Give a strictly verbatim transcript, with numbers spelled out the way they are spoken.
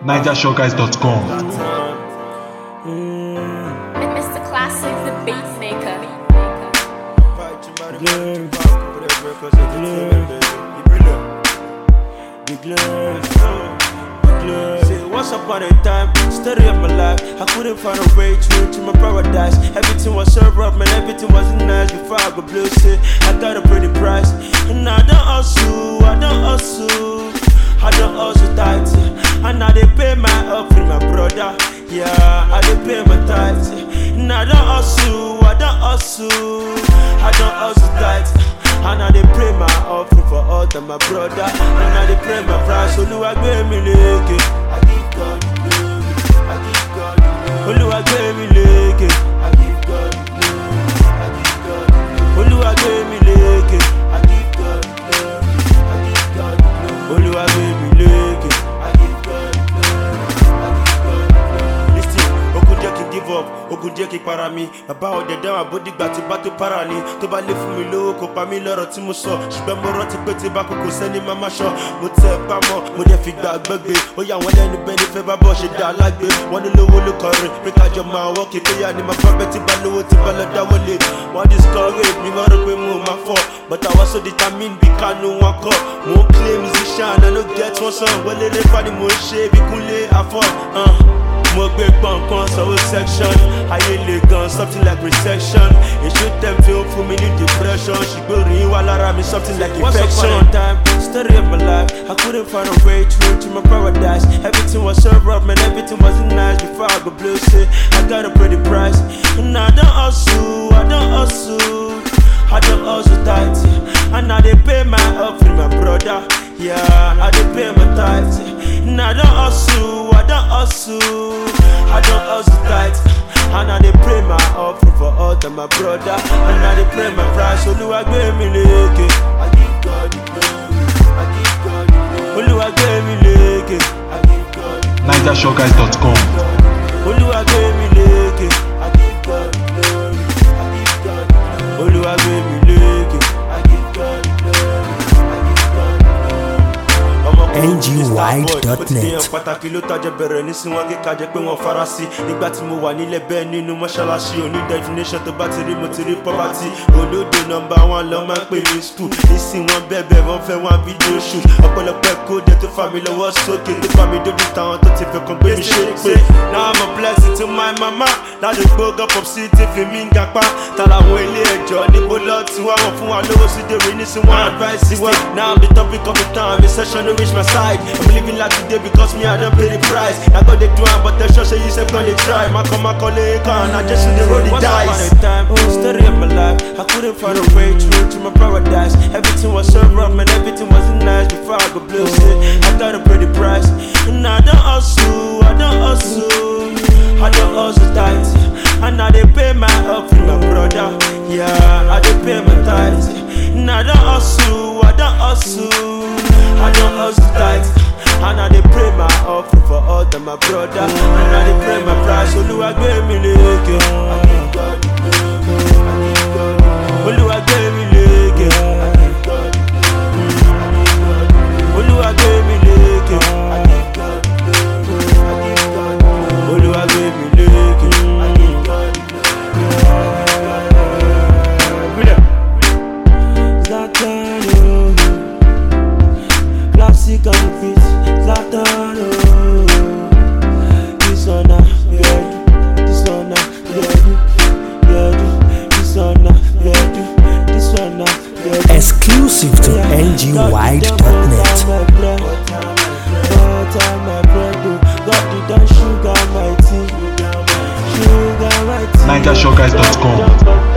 niger shore guys dot com. Mister Classic, the beat maker. Once upon a time, story of my life, I couldn't find a way through to my paradise. Everything was so rough, man, everything wasn't nice. Before I go blue, say, I got a pretty price. And I don't hustle, I don't hustle, I don't hustle tight. And now they pay my offering, my brother. Yeah, I they pay my tithes. And I don't hustle, I don't hustle, I don't hustle tight. And now they pray my offering for all of my brother. And now they pray my price. Oluwa gbe mi leke, I give God the glory, I give God the glory. Oluwa gbe mi leke, I give God the glory, I give God the glory. Oluwa gbe mi leke, I give God the glory, I give God the glory. Oluwa gbe mi leke, I give God the glory, I give God the glory. Listen, ogun jẹ́ kí n give up, ogun jẹ́ kí n para mi. Bàbá ọ̀dẹ̀ dáhùn àbódìgbà tí bá tó para ni. Tó bá lé fún mi lówó kò pa mí lọ́rọ̀ tí mo sọ. Ṣùgbọ́n mo rántí pé tí bá kókó sẹ́ni máa má ṣọ. Mo tẹ pamọ́, mo dẹ̀ fi gbà gbẹ́gbẹ́. Ó yà wọ́n lẹ́nu bẹ́ẹ̀ ni fẹ́ bá bọ̀ ṣe dá alágbé. Wọ́n ní lówó ló kọrin, pé kájọ máa wọ́ kékeré ni máa fẹ́ bẹ́ẹ̀ tí bá lówó tí bá lọ dáwọ́ lé. Wọ́n discourage mi, wọ́n rò pé mo máa fọ́. But I was so determined bí kánú wọn kọ́. Mo ń claim musician, I no get one song. Wọlé lé fani mo ń ṣe bí Kúnlé afford. Mo gbé gbọ̀ngàn sọ̀rọ̀ section. Ayé le gan, something like resection. Èso tẹ̀ fi ó fún mi ní depression. Ṣùgbọ́n orin wà lára mi, something like infection. Once upon a time, story of my life, I couldn't find a way through to my paradise. Everything was so rough, man, everything wasn't nice. Before I go blue, say, I got a pretty price. And I don't hustle, I don't hustle, I don't hustle tight. And now they pay my offering, my brother. Yeah, I they pay my tithes. And I don't hustle, I don't hustle, I don't hustle tight. And now they pray my offering for all of my brother. And now they pray my price. Oluwa gbe mi leke, I give God the glory, I give God the glory. Oluwa gbe mi leke, I give God the glory. niger shore guys dot com. Oluwa gbe mi leke, I give God the glory, I give God the glory. Oluwa gbe mi leke, I give God the glory, I give God the glory. N G wide dot net. Pàtàkì ló tajẹ bẹ̀rẹ̀ nísìnyí wọn kíkà jẹ́ pé wọ́n fara sí. Nígbà tí mo wà nílẹ̀ bẹ́ẹ̀ nínú mọ́ṣáláṣí òní definition tó bá ti rí mo ti rí poverty. Olódo nọmba wọn lọ máa ń pè ní school. Nísìn wọn bẹ̀bẹ̀ wọ́n fẹ́ wọn fídíò shoot. Ọ̀pọ̀lọpọ̀ kó dé tó fà mí lọ́wọ́ sókè. Tó fà mí dójú táwọn tó ti fẹ́ kàn gbé mi ṣe pé. Now I'm a blessing to my mama. Ládùúgbò gọ́pọ̀ sí ti fi mí ń gapá. Tàlàwọn ilé ẹjọ́ níbo lọ tí wọ́n wọ̀ fún wa lówó sí dèrè nísìn wọn advice wa. Now I'm the topic of the town, recession no reach my side. I'm living like today because me I don't pay the price. I got the do but the show say you say gonna try. My come my colleague and I just in the road the dice. Once upon a time, story of my life, I couldn't find a way through to my paradise. Everything was so rough, man, everything wasn't nice. Before I go blue, say I got a pretty price. And I don't hustle, I don't hustle, I don't hustle tight. And now they pay my offering, my brother. Yeah, I they pay my tithes. And I don't hustle, I don't hustle, I don't hustle tight. And now they pray my offering for all of my brother. And now they pray my price. Oluwa gbe mi leke, I give God the glory, I give God the glory. Oluwa gbe mi leke, I give God the glory. Oluwa gbe mi leke, I give God the glory, I give God the glory. Oluwa gbe mi leke, I give God the glory. Zlatan, oh, classic on the beat. Zlatan, oh, this one a good, this one a good, good, this one a good, this one a good. Exclusive to N G wide dot net. niger shore guys dot com.